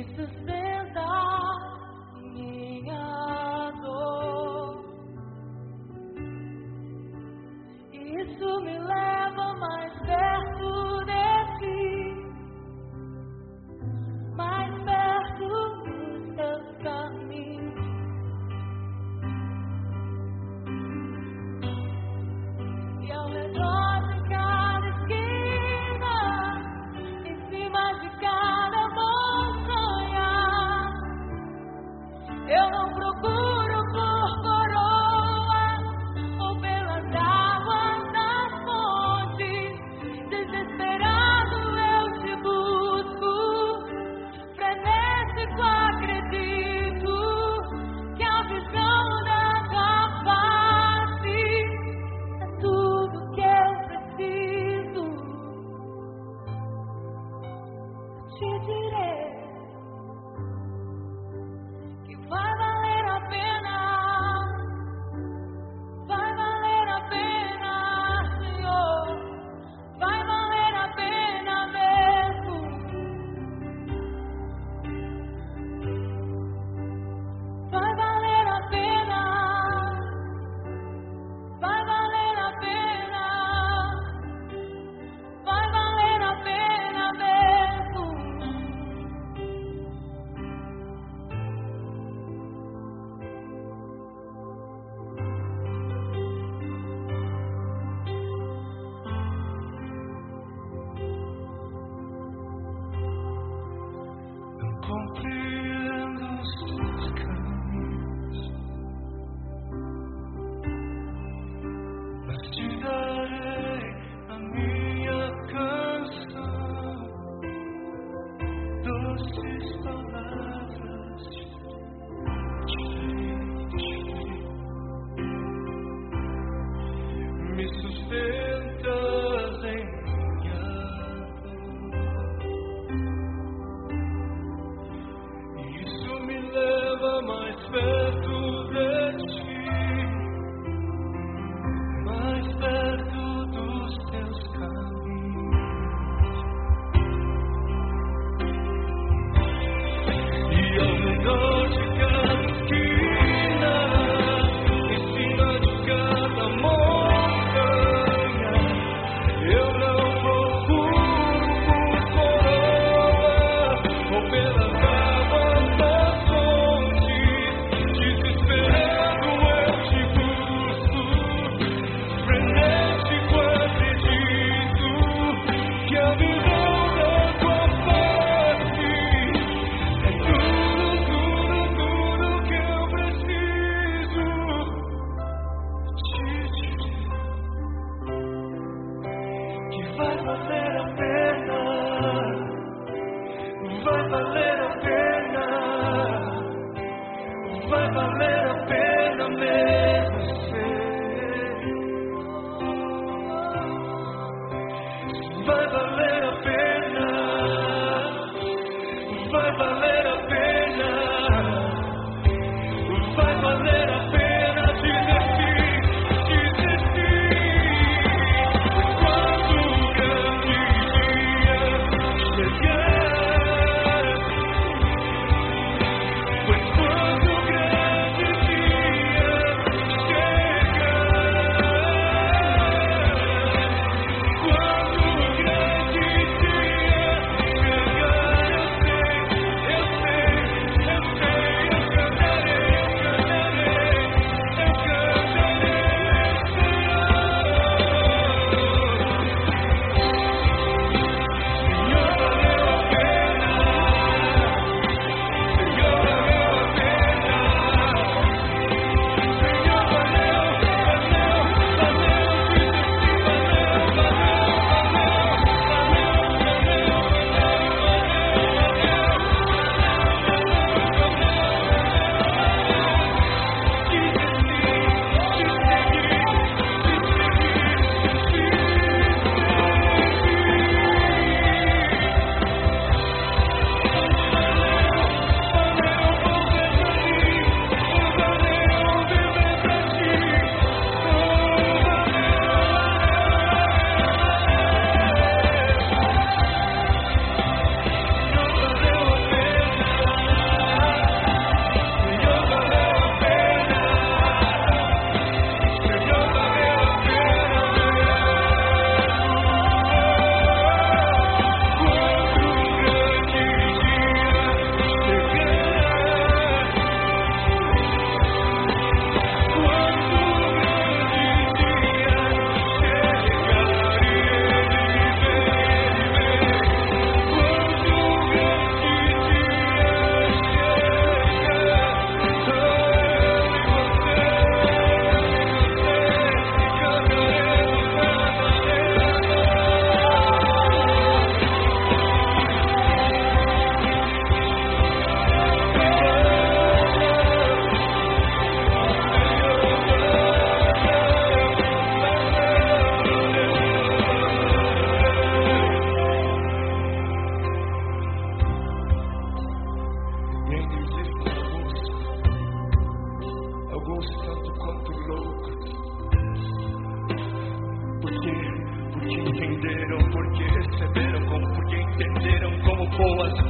sustenta minha dor. Isso me leva mais perto de ti, mais perto dos teus caminhos. E ao redor de cada esquina, em cima de cada montanha, eu não procuro por coroa ou pelas águas das fontes. Desesperado eu te busco, frenético acredito que a visão da tua face é tudo que eu preciso. Te direi que vai valer a pena, Senhor, vai valer a pena mesmo, vai valer a pena, vai valer a pena, vai valer a pena mesmo. Compreendo os teus caminhos, mas te darei a minha canção, doces palavras me sustentas em minha dor. Isso me leva mais perto de ti, mais perto dos teus caminhos. E ao redor de cada esquina, em cima de cada montanha, eu não procuro por coroa ou pelas águas das fontes. entenderam como boas